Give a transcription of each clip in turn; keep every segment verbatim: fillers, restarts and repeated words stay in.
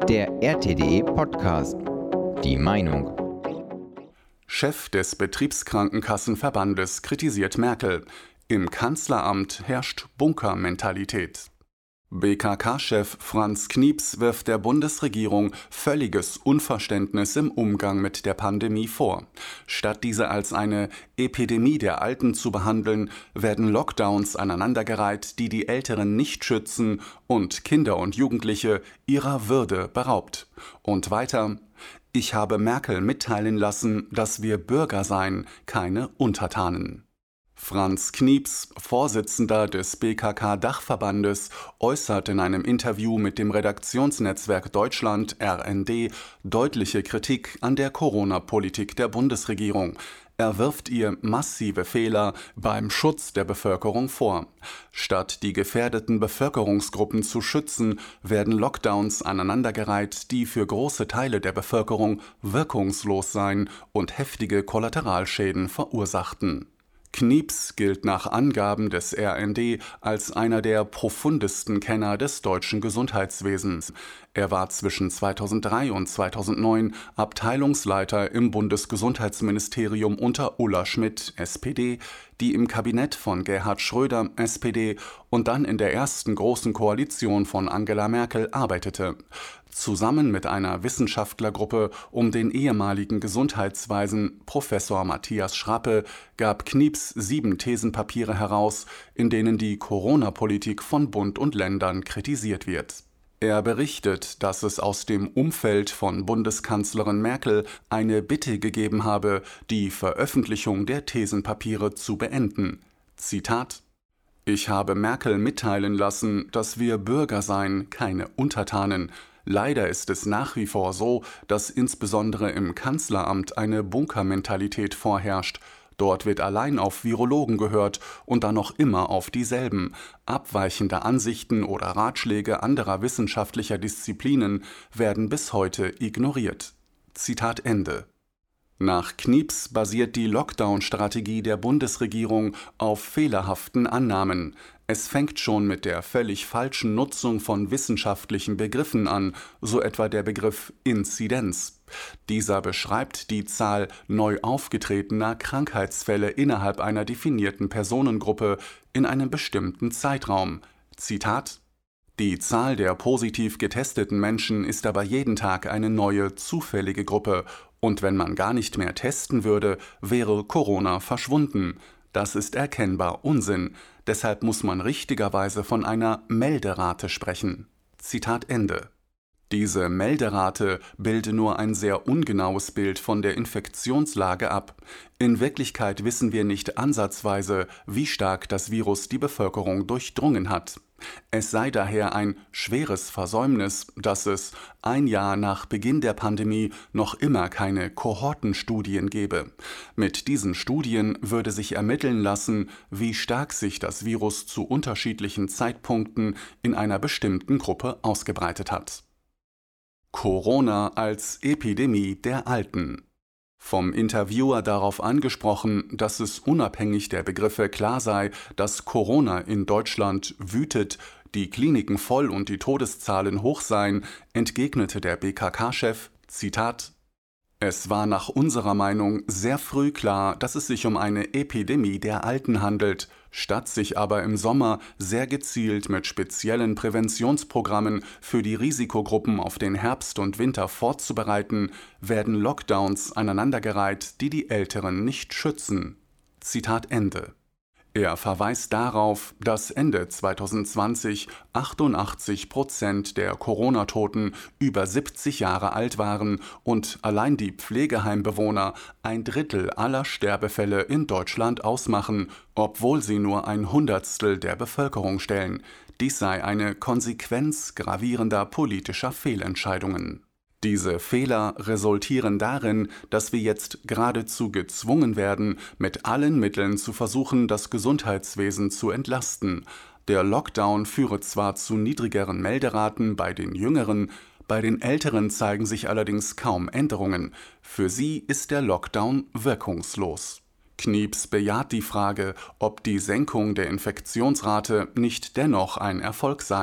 Der R T D E-Podcast. Die Meinung. Chef des Betriebskrankenkassenverbandes kritisiert Merkel. Im Kanzleramt herrscht Bunkermentalität. B K K-Chef Franz Knieps wirft der Bundesregierung völliges Unverständnis im Umgang mit der Pandemie vor. Statt diese als eine Epidemie der Alten zu behandeln, werden Lockdowns aneinandergereiht, die die Älteren nicht schützen und Kinder und Jugendliche ihrer Würde beraubt. Und weiter: Ich habe Merkel mitteilen lassen, dass wir Bürger seien, keine Untertanen. Franz Knieps, Vorsitzender des B K K-Dachverbandes, äußert in einem Interview mit dem Redaktionsnetzwerk Deutschland R N D deutliche Kritik an der Corona-Politik der Bundesregierung. Er wirft ihr massive Fehler beim Schutz der Bevölkerung vor. Statt die gefährdeten Bevölkerungsgruppen zu schützen, werden Lockdowns aneinandergereiht, die für große Teile der Bevölkerung wirkungslos seien und heftige Kollateralschäden verursachten. Knieps gilt nach Angaben des R N D als einer der profundesten Kenner des deutschen Gesundheitswesens. Er war zwischen zweitausenddrei und zweitausendneun Abteilungsleiter im Bundesgesundheitsministerium unter Ulla Schmidt, S P D, die im Kabinett von Gerhard Schröder, S P D, und dann in der ersten großen Koalition von Angela Merkel arbeitete. Zusammen mit einer Wissenschaftlergruppe um den ehemaligen Gesundheitsweisen Professor Matthias Schrappe gab Knieps sieben Thesenpapiere heraus, in denen die Corona-Politik von Bund und Ländern kritisiert wird. Er berichtet, dass es aus dem Umfeld von Bundeskanzlerin Merkel eine Bitte gegeben habe, die Veröffentlichung der Thesenpapiere zu beenden. Zitat: Ich habe Merkel mitteilen lassen, dass wir Bürger seien, keine Untertanen. Leider ist es nach wie vor so, dass insbesondere im Kanzleramt eine Bunkermentalität vorherrscht. Dort wird allein auf Virologen gehört und dann noch immer auf dieselben. Abweichende Ansichten oder Ratschläge anderer wissenschaftlicher Disziplinen werden bis heute ignoriert. Zitat Ende. Nach Knieps basiert die Lockdown-Strategie der Bundesregierung auf fehlerhaften Annahmen. Es fängt schon mit der völlig falschen Nutzung von wissenschaftlichen Begriffen an, so etwa der Begriff Inzidenz. Dieser beschreibt die Zahl neu aufgetretener Krankheitsfälle innerhalb einer definierten Personengruppe in einem bestimmten Zeitraum. Zitat: Die Zahl der positiv getesteten Menschen ist aber jeden Tag eine neue, zufällige Gruppe. Und wenn man gar nicht mehr testen würde, wäre Corona verschwunden. Das ist erkennbar Unsinn. Deshalb muss man richtigerweise von einer Melderate sprechen. Zitat Ende. Diese Melderate bilde nur ein sehr ungenaues Bild von der Infektionslage ab. In Wirklichkeit wissen wir nicht ansatzweise, wie stark das Virus die Bevölkerung durchdrungen hat. Es sei daher ein schweres Versäumnis, dass es ein Jahr nach Beginn der Pandemie noch immer keine Kohortenstudien gebe. Mit diesen Studien würde sich ermitteln lassen, wie stark sich das Virus zu unterschiedlichen Zeitpunkten in einer bestimmten Gruppe ausgebreitet hat. Corona als Epidemie der Alten. Vom Interviewer darauf angesprochen, dass es unabhängig der Begriffe klar sei, dass Corona in Deutschland wütet, die Kliniken voll und die Todeszahlen hoch seien, entgegnete der B K K-Chef, Zitat: Es war nach unserer Meinung sehr früh klar, dass es sich um eine Epidemie der Alten handelt. Statt sich aber im Sommer sehr gezielt mit speziellen Präventionsprogrammen für die Risikogruppen auf den Herbst und Winter vorzubereiten, werden Lockdowns aneinandergereiht, die die Älteren nicht schützen. Zitat Ende. Er verweist darauf, dass Ende zweitausendzwanzig achtundachtzig Prozent der Corona-Toten über siebzig Jahre alt waren und allein die Pflegeheimbewohner ein Drittel aller Sterbefälle in Deutschland ausmachen, obwohl sie nur ein Hundertstel der Bevölkerung stellen. Dies sei eine Konsequenz gravierender politischer Fehlentscheidungen. Diese Fehler resultieren darin, dass wir jetzt geradezu gezwungen werden, mit allen Mitteln zu versuchen, das Gesundheitswesen zu entlasten. Der Lockdown führe zwar zu niedrigeren Melderaten bei den Jüngeren, bei den Älteren zeigen sich allerdings kaum Änderungen. Für sie ist der Lockdown wirkungslos. Knieps bejaht die Frage, ob die Senkung der Infektionsrate nicht dennoch ein Erfolg sei.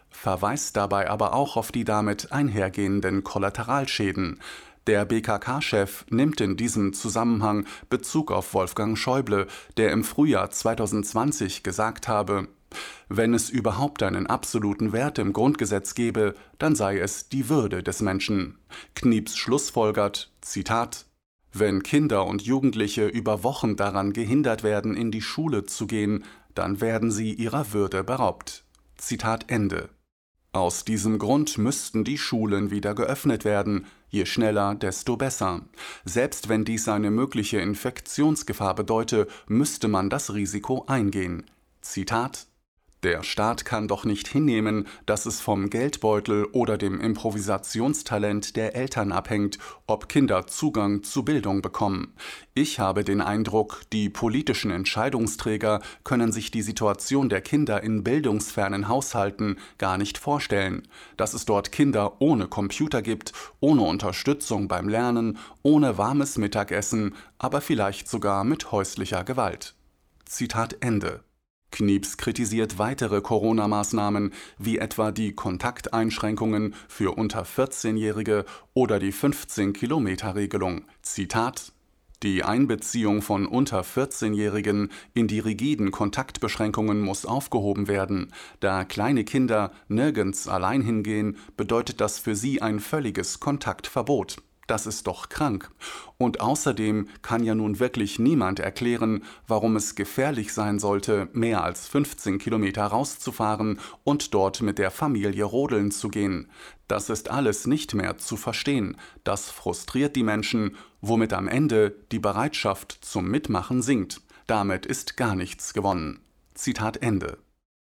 verweist dabei aber auch auf die damit einhergehenden Kollateralschäden. Der B K K-Chef nimmt in diesem Zusammenhang Bezug auf Wolfgang Schäuble, der im Frühjahr zweitausendzwanzig gesagt habe: Wenn es überhaupt einen absoluten Wert im Grundgesetz gäbe, dann sei es die Würde des Menschen. Knieps schlussfolgert, Zitat: Wenn Kinder und Jugendliche über Wochen daran gehindert werden, in die Schule zu gehen, dann werden sie ihrer Würde beraubt. Zitat Ende. Aus diesem Grund müssten die Schulen wieder geöffnet werden, je schneller, desto besser. Selbst wenn dies eine mögliche Infektionsgefahr bedeute, müsste man das Risiko eingehen. Zitat: Der Staat kann doch nicht hinnehmen, dass es vom Geldbeutel oder dem Improvisationstalent der Eltern abhängt, ob Kinder Zugang zu Bildung bekommen. Ich habe den Eindruck, die politischen Entscheidungsträger können sich die Situation der Kinder in bildungsfernen Haushalten gar nicht vorstellen. Dass es dort Kinder ohne Computer gibt, ohne Unterstützung beim Lernen, ohne warmes Mittagessen, aber vielleicht sogar mit häuslicher Gewalt. Zitat Ende. Knieps kritisiert weitere Corona-Maßnahmen, wie etwa die Kontakteinschränkungen für unter vierzehnjährige oder die fünfzehn-Kilometer-Regelung. Zitat: Die Einbeziehung von unter vierzehnjährigen in die rigiden Kontaktbeschränkungen muss aufgehoben werden. Da kleine Kinder nirgends allein hingehen, bedeutet das für sie ein völliges Kontaktverbot. Das ist doch krank. Und außerdem kann ja nun wirklich niemand erklären, warum es gefährlich sein sollte, mehr als fünfzehn Kilometer rauszufahren und dort mit der Familie rodeln zu gehen. Das ist alles nicht mehr zu verstehen. Das frustriert die Menschen, womit am Ende die Bereitschaft zum Mitmachen sinkt. Damit ist gar nichts gewonnen. Zitat Ende.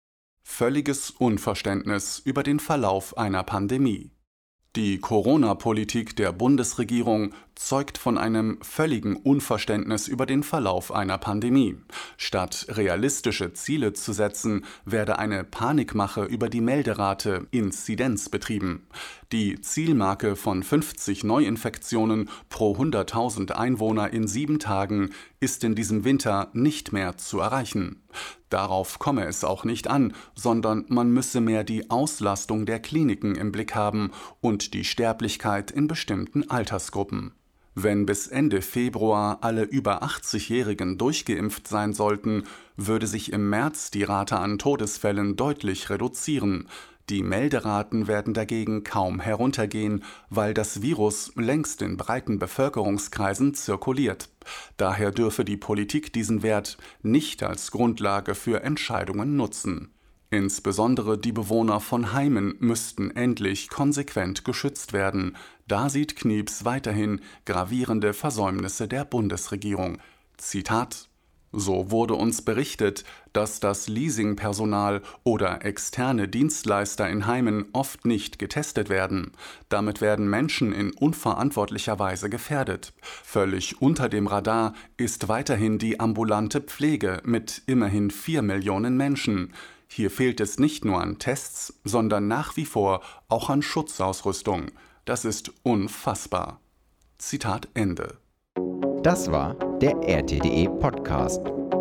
Völliges Unverständnis über den Verlauf einer Pandemie. Die Corona-Politik der Bundesregierung zeugt von einem völligen Unverständnis über den Verlauf einer Pandemie. Statt realistische Ziele zu setzen, werde eine Panikmache über die Melderate Inzidenz betrieben. Die Zielmarke von fünfzig Neuinfektionen pro hunderttausend Einwohner in sieben Tagen ist in diesem Winter nicht mehr zu erreichen. Darauf komme es auch nicht an, sondern man müsse mehr die Auslastung der Kliniken im Blick haben und die Sterblichkeit in bestimmten Altersgruppen. Wenn bis Ende Februar alle über achtzigjährigen durchgeimpft sein sollten, würde sich im März die Rate an Todesfällen deutlich reduzieren. Die Melderaten werden dagegen kaum heruntergehen, weil das Virus längst in breiten Bevölkerungskreisen zirkuliert. Daher dürfe die Politik diesen Wert nicht als Grundlage für Entscheidungen nutzen. Insbesondere die Bewohner von Heimen müssten endlich konsequent geschützt werden. Da sieht Knieps weiterhin gravierende Versäumnisse der Bundesregierung. Zitat: So wurde uns berichtet, dass das Leasingpersonal oder externe Dienstleister in Heimen oft nicht getestet werden. Damit werden Menschen in unverantwortlicher Weise gefährdet. Völlig unter dem Radar ist weiterhin die ambulante Pflege mit immerhin vier Millionen Menschen. Hier fehlt es nicht nur an Tests, sondern nach wie vor auch an Schutzausrüstung. Das ist unfassbar. Zitat Ende. Das war der R T D E Podcast.